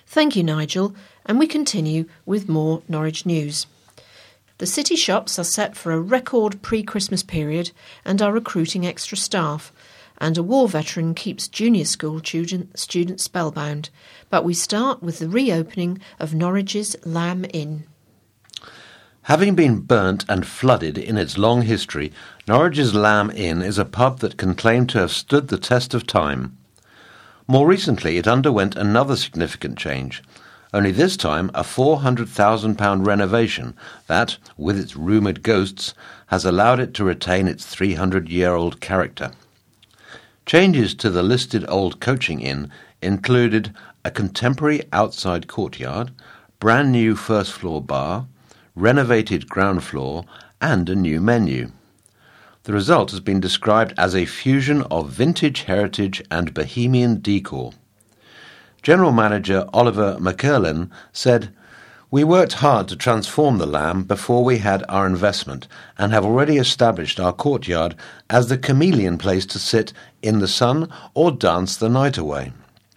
Thank you, Nigel, and we continue with more Norwich news. The city shops are set for a record pre-Christmas period and are recruiting extra staff, and a war veteran keeps junior school students spellbound. But we start with the reopening of Norwich's Lamb Inn. Having been burnt and flooded in its long history, Norwich's Lamb Inn is a pub that can claim to have stood the test of time. More recently, it underwent another significant change, only this time a £400,000 renovation that, with its rumoured ghosts, has allowed it to retain its 300-year-old character. Changes to the listed old coaching inn included a contemporary outside courtyard, brand new first-floor bar, renovated ground floor, and a new menu. The result has been described as a fusion of vintage heritage and bohemian decor. General Manager Oliver McCurlin said, "We worked hard to transform the Lamb before we had our investment and have already established our courtyard as the chameleon place to sit in the sun or dance the night away.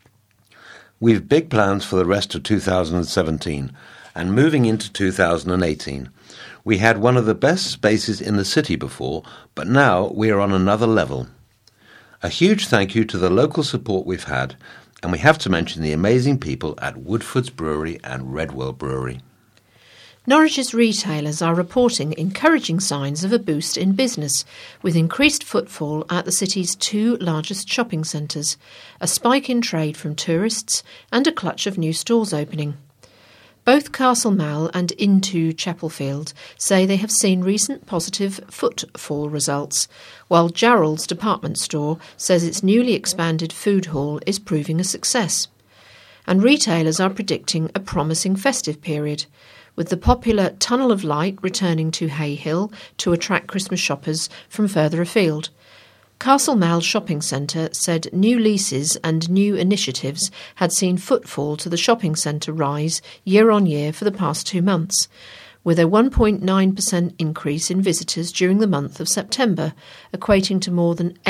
We've big plans for the rest of 2017 and moving into 2018. We had one of the best spaces in the city before, but now we are on another level. A huge thank you to the local support we've had, and we have to mention the amazing people at Woodford's Brewery and Redwell Brewery." Norwich's retailers are reporting encouraging signs of a boost in business, with increased footfall at the city's two largest shopping centres, a spike in trade from tourists, and a clutch of new stores opening. Both Castle Mall and Into Chapelfield say they have seen recent positive footfall results, while Jarrold's department store says its newly expanded food hall is proving a success. And retailers are predicting a promising festive period, with the popular Tunnel of Light returning to Hay Hill to attract Christmas shoppers from further afield. Castle Mall Shopping Centre said new leases and new initiatives had seen footfall to the shopping centre rise year on year for the past 2 months, with a 1.9% increase in visitors during the month of September, equating to more than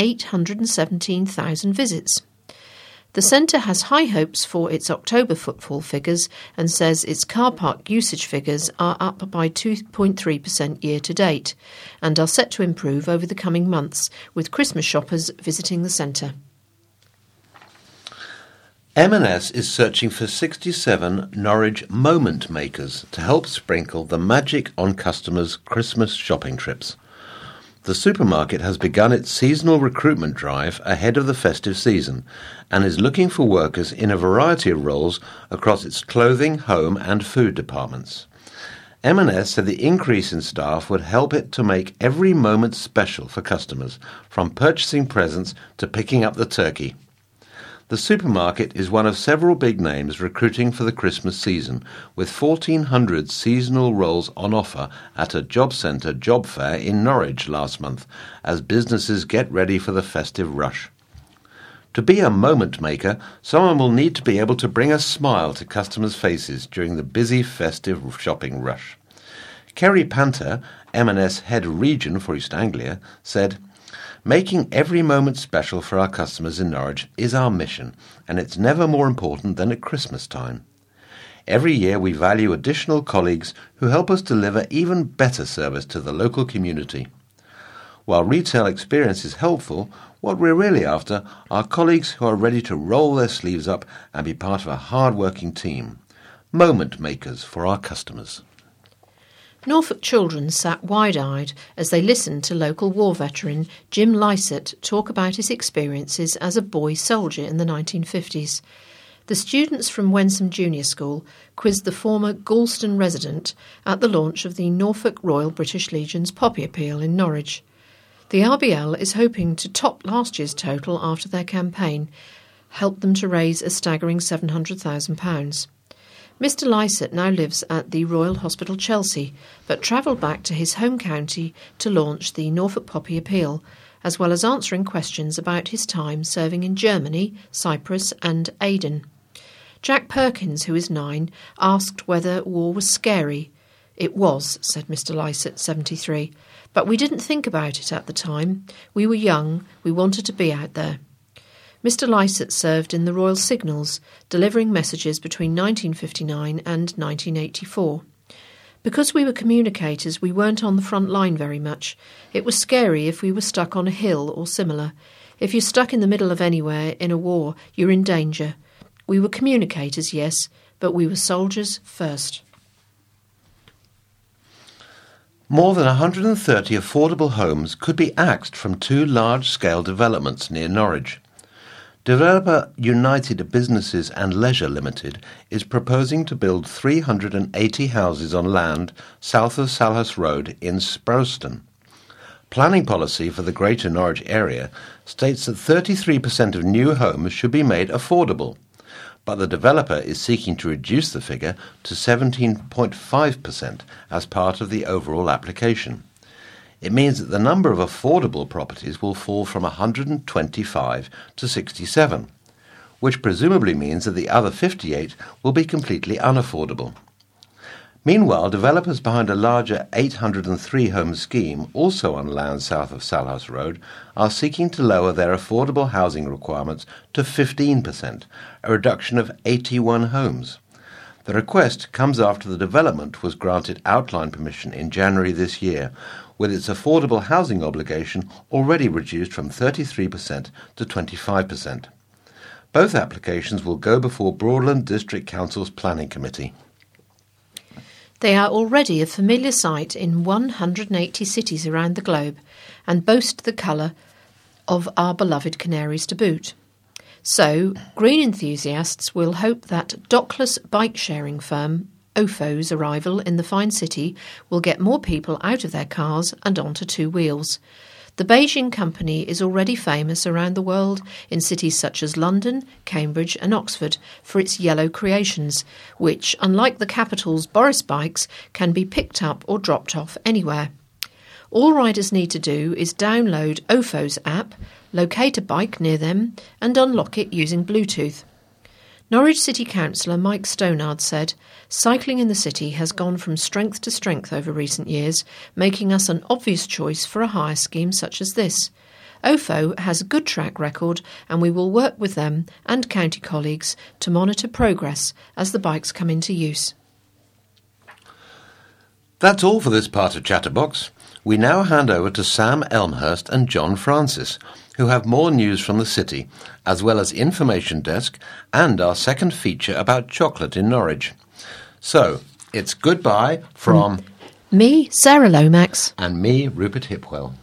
817,000 visits. The centre has high hopes for its October footfall figures and says its car park usage figures are up by 2.3% year to date and are set to improve over the coming months, with Christmas shoppers visiting the centre. M&S is searching for 67 Norwich moment makers to help sprinkle the magic on customers' Christmas shopping trips. The supermarket has begun its seasonal recruitment drive ahead of the festive season and is looking for workers in a variety of roles across its clothing, home and food departments. M&S said the increase in staff would help it to make every moment special for customers, from purchasing presents to picking up the turkey. The supermarket is one of several big names recruiting for the Christmas season, with 1,400 seasonal roles on offer at a job centre job fair in Norwich last month, as businesses get ready for the festive rush. To be a moment maker, someone will need to be able to bring a smile to customers' faces during the busy festive shopping rush. Kerry Panter, M&S Head Region for East Anglia, said, "Making every moment special for our customers in Norwich is our mission, and it's never more important than at Christmas time. Every year we value additional colleagues who help us deliver even better service to the local community. While retail experience is helpful, what we're really after are colleagues who are ready to roll their sleeves up and be part of a hard-working team. Moment makers for our customers." Norfolk children sat wide-eyed as they listened to local war veteran Jim Lysett talk about his experiences as a boy soldier in the 1950s. The students from Wensum Junior School quizzed the former Galston resident at the launch of the Norfolk Royal British Legion's Poppy Appeal in Norwich. The RBL is hoping to top last year's total after their campaign helped them to raise a staggering £700,000. Mr Lysett now lives at the Royal Hospital Chelsea, but travelled back to his home county to launch the Norfolk Poppy Appeal, as well as answering questions about his time serving in Germany, Cyprus and Aden. Jack Perkins, who is 9, asked whether war was scary. "It was," said Mr Lysett, 73, "but we didn't think about it at the time. We were young, we wanted to be out there." Mr. Lysett served in the Royal Signals, delivering messages between 1959 and 1984. Because we were communicators, we weren't on the front line very much. It was scary if we were stuck on a hill or similar. If you're stuck in the middle of anywhere in a war, you're in danger. We were communicators, yes, but we were soldiers first. More than 130 affordable homes could be axed from 2 large-scale developments near Norwich. Developer United Businesses and Leisure Limited is proposing to build 380 houses on land south of Salhouse Road in Sprowston. Planning policy for the Greater Norwich area states that 33% of new homes should be made affordable, but the developer is seeking to reduce the figure to 17.5% as part of the overall application. It means that the number of affordable properties will fall from 125 to 67, which presumably means that the other 58 will be completely unaffordable. Meanwhile, developers behind a larger 803-home scheme, also on land south of Salhouse Road, are seeking to lower their affordable housing requirements to 15%, a reduction of 81 homes. The request comes after the development was granted outline permission in January this year, with its affordable housing obligation already reduced from 33% to 25%. Both applications will go before Broadland District Council's Planning Committee. They are already a familiar sight in 180 cities around the globe and boast the colour of our beloved canaries to boot. So, green enthusiasts will hope that dockless bike-sharing firm Ofo's arrival in the fine city will get more people out of their cars and onto 2 wheels. The Beijing company is already famous around the world in cities such as London, Cambridge and Oxford for its yellow creations, which, unlike the capital's Boris bikes, can be picked up or dropped off anywhere. All riders need to do is download Ofo's app, locate a bike near them and unlock it using Bluetooth. Norwich City Councillor Mike Stonard said, "Cycling in the city has gone from strength to strength over recent years, making us an obvious choice for a hire scheme such as this. Ofo has a good track record and we will work with them and county colleagues to monitor progress as the bikes come into use." That's all for this part of Chatterbox. We now hand over to Sam Elmhurst and John Francis, who have more news from the city, as well as Information Desk and our second feature about chocolate in Norwich. So, it's goodbye from me, Sarah Lomax, and me, Rupert Hipwell.